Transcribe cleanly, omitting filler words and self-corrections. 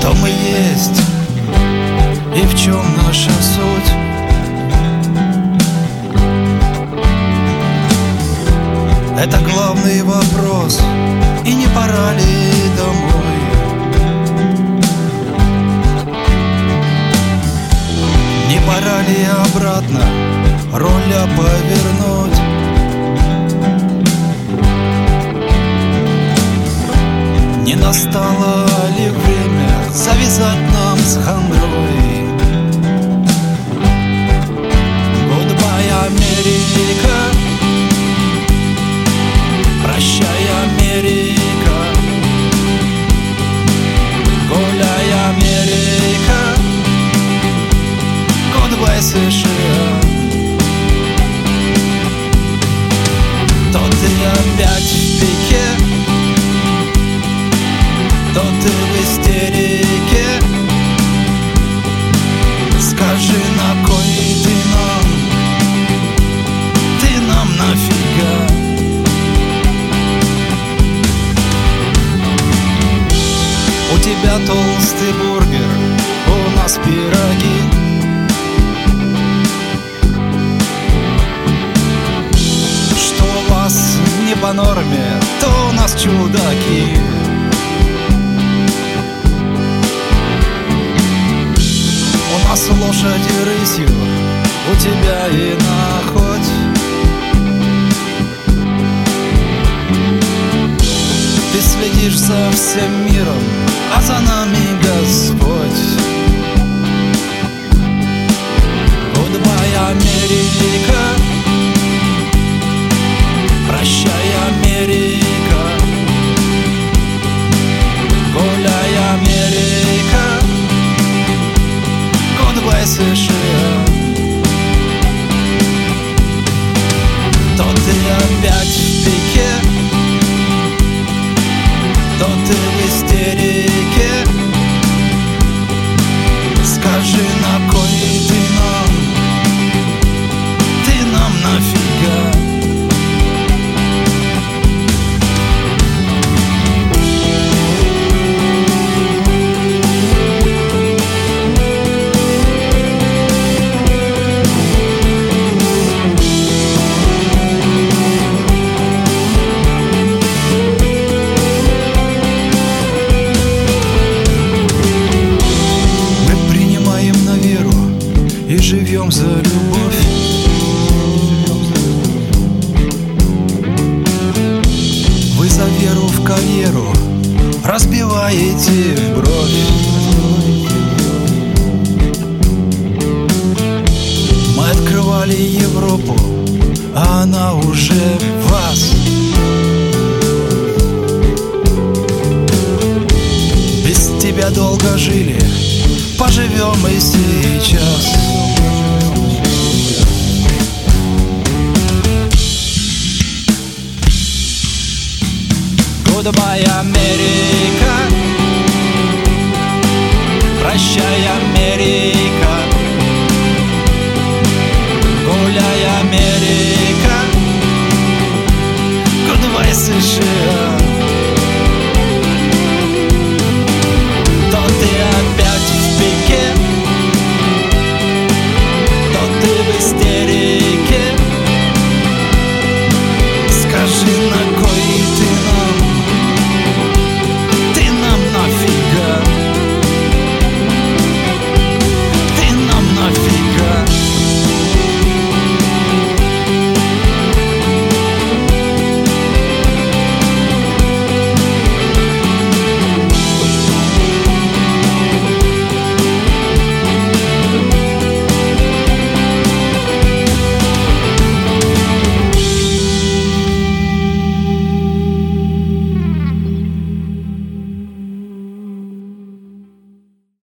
кто мы есть и в чем наша суть. Это главный вопрос, и не пора ли домой? Не пора ли обратно руля повернуть? Не настало ли время завязать нам с хандрой? Goodbye, Америка, прощай, Америка, гуляй, Америка, goodbye, США. То ты опять в пике, то ты в истерике. Скажи, на кой ты нам нафига? У тебя толстый бургер, у нас пироги. Что у вас не по норме, то у нас чудаки. У нас лошади рысью, у тебя иноходь. Ты следишь за всем миром, а за нами Господь. Goodbye, Америка, прощай, Америка, гуляй, Америка, goodbye, США. То ты опять в пике, то ты в истерике. Скажи, на кой ты нам нафига? И живем за любовь. Вы за веру в карьеру разбиваете брови. Мы открывали Европу, а она уже в вас. Без тебя долго жили, поживем и сейчас. Goodbye, Америка, прощай, Америка, гуляй, Америка, goodbye, США.